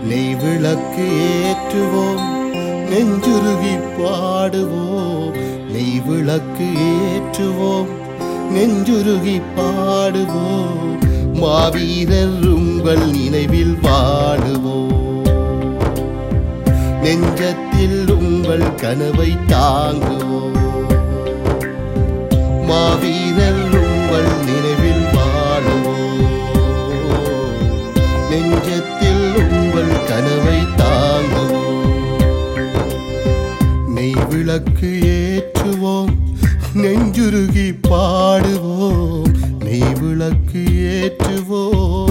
நெய் விளக்கு ஏற்றுவோம், நெஞ்சுருகி பாடுவோம். நெய் விளக்கு ஏற்றுவோம், நெஞ்சுருகி பாடுவோம். மாவீரர் உங்கள் நினைவில் வாழுவோம். நெஞ்சத்தில் உங்கள் கனவை தாங்குவோம். மாவீரர் உங்கள் நினைவில் வாழுவோம். நெஞ்சத்தில் உங்கள் கனவை தாங்குவோம். நெய் விளக்கு ஏற்றுவோம், நெஞ்சுருகி பாடுவோம். நெய் விளக்கு ஏற்றுவோம்.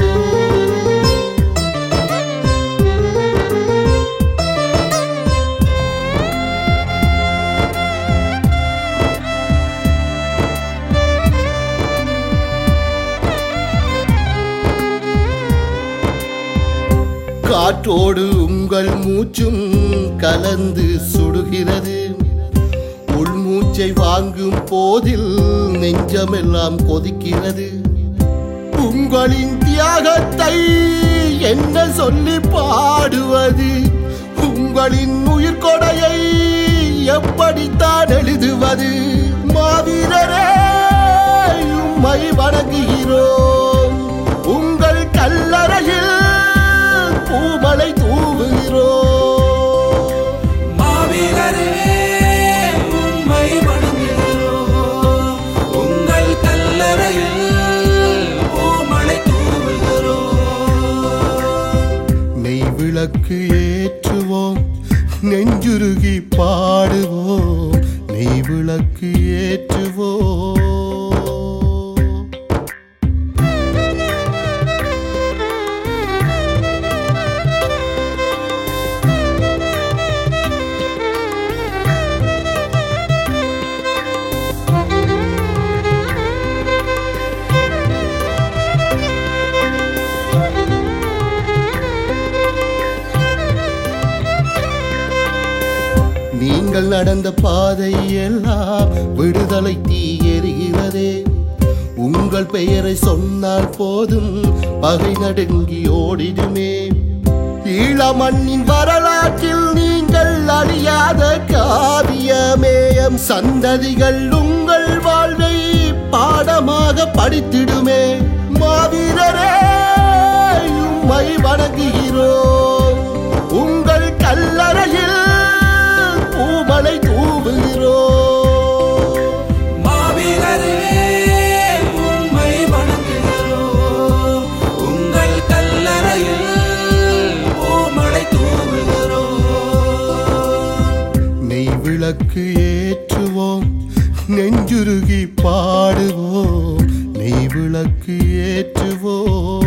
காற்றோடு உங்கள் மூச்சும் கலந்து சுடுகிறது. உள்மூச்சை வாங்கும் போதில் நெஞ்சமெல்லாம் கொதிக்கிறது. உங்களின் தியாகத்தை என்ன சொல்லி பாடுவது? உங்களின் உயிர் கொடையை எப்படித்தான் எழுதுவது? மாவீரரே, உம்மை வணங்குகிறோம். உங்கள் கல்லறையில் பூமலை தூவுகிறோம். மாவீரரே, உம்மை வணங்குகிறோம். உங்கள் கல்லறையில் பூமலை தூவுகிறோம். நெய் விளக்கு ஏற்றுவோம், நெஞ்சுருகி பாடுவோம். நெய் விளக்கு ஏற்றுவோம். நீங்கள் நடந்த பாதை எல்லாம் விடுதலை தீ எரிகிறதே. உங்கள் பெயரை சொன்னால் போதும் பகை நடுங்கி ஓடிடுமே. ஈழமண்ணின் வரலாற்றில் நீங்கள் அழியாத காவியமேயம். சந்ததிகள் உங்கள் வாழ்வை பாடமாக படித்திடுமே. மாவீரரே, உம்மை வணங்குகிறோம். உங்கள் கல்லறையில் பூமலை தூவுகிறோம். மாவீரரே, உம்மை வணங்குகிறோம். உங்கள் கல்லறையில் பூமலை தூவுகிறோம். நெய் விளக்கு ஏற்றுவோம், நெஞ்சுருகி பாடுவோம். நெய் விளக்கு ஏற்றுவோம்.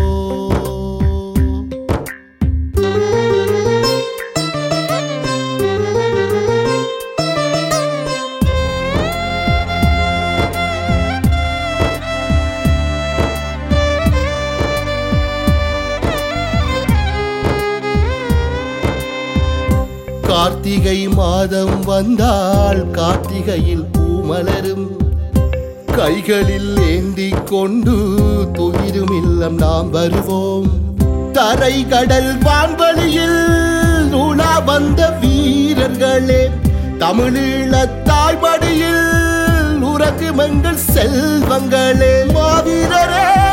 கார்த்திகை மாதம் வந்தால் கார்த்திகையில் பூமலரும். கைகளில் ஏந்தி கொண்டு துயிரும் இல்லம் நாம் வருவோம். தரை கடல் வான்வழியில் உலா வந்த வீரர்களே, தமிழீழ தாய்மடியில் உறங்கும் எங்கள் செல்வங்களே. மாவீரரே,